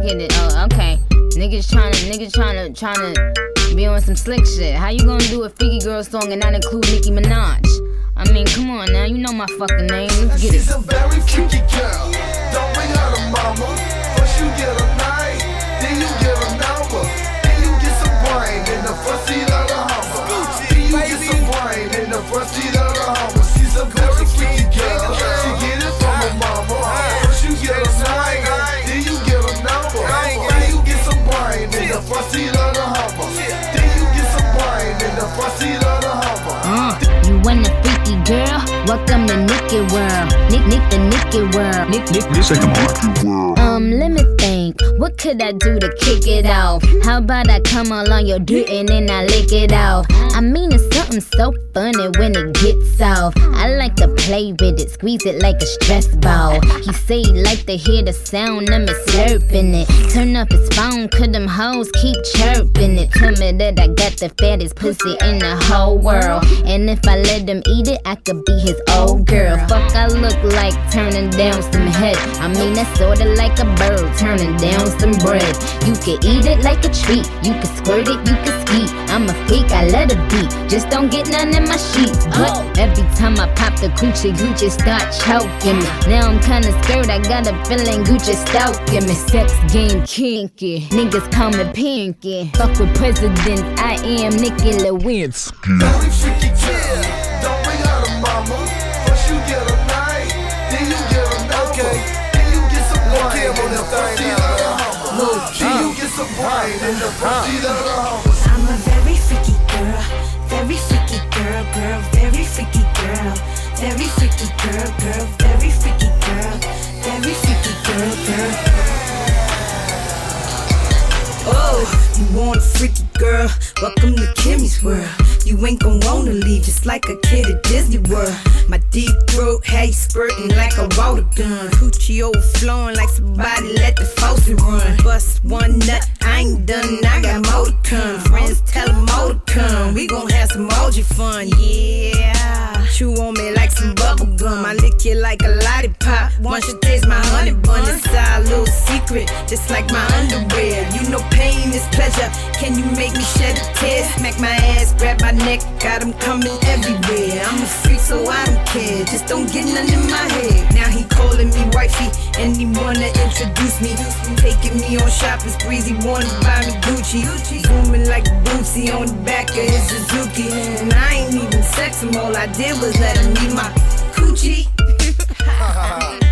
get it. Oh, okay. Niggas tryna be on some slick shit. How you gonna do a Freaky Girl song and not include Nicki Minaj? I mean, come on now, you know my fucking name. Let's get it. She's a very freaky girl. Don't bring her to mama. First you get a night, then you get a number. Then you get some brain in the front seat of the Hummer. Then you get some brain in the front seat of the Hummer. She's a very freaky girl. She get it from her mama. First you get a night, then you get a number. Then you get some brain in the front seat of the Hummer. Then you get some brain in the front seat of the Hummer. You want a freaky girl? Welcome to Nicky World. Nick the Nicky World. Let me think. What could I do to kick it off? How about I come along your dick and then I lick it off? I mean, it's something so funny when it gets off. I like to play with it, squeeze it like a stress ball. He say he like to hear the sound of me slurping it. Turn up his phone, cause them hoes keep chirping it. Tell me that I got the fattest pussy in the whole world. And if I let him eat it, I could be his old girl. Fuck, I look like turning down some head. I mean, that's sorta like a bird turning down some bread. You can eat it like a treat, you can squirt it, you can ski. I'm a freak, I let it be, just don't get none in my sheets. But every time I pop the coochie, Gucci start choking me. Now I'm kinda scared, I got a feeling Gucci stalking me. Sex game kinky, niggas call me Pinky. Fuck with presidents, I am Nicki Lewinsky. Very freaky girl. Don't bring her to mama. First you get a night, then you get a number. Then you get some brain in the front seat of the Hummer. Then you get some brain in the front seat of the Hummer. I'm a very freaky girl, very freaky girl, very freaky girl, very freaky girl, very freaky girl, very freaky girl. Oh, you want a freaky girl? Welcome to Kimmy's world. You ain't gon' wanna leave just like a kid at Disney World. My deep throat had you spurting like a water gun. Coochie overflowing like somebody let the faucet run. Bust one nut, I ain't done, I got more to come. Friends tell them more to come. We gon' have some orgy fun, yeah. Chew on me like some bubble gum. I lick you like a lollipop. Once you taste my honey bun, it's our little secret, just like my underwear. You know pain is pleasure. Can you make me shed a tear? Smack my ass, grab my neck, got him coming everywhere. I'm a freak, so I don't care. Just don't get none in my head. Now he calling me wifey, and he wanna introduce me. Taking me on shopping sprees, he wanna buy me Gucci. Zooming like Bootsy on the back of his Suzuki. And I ain't even sex him, all I did was let him eat my coochie.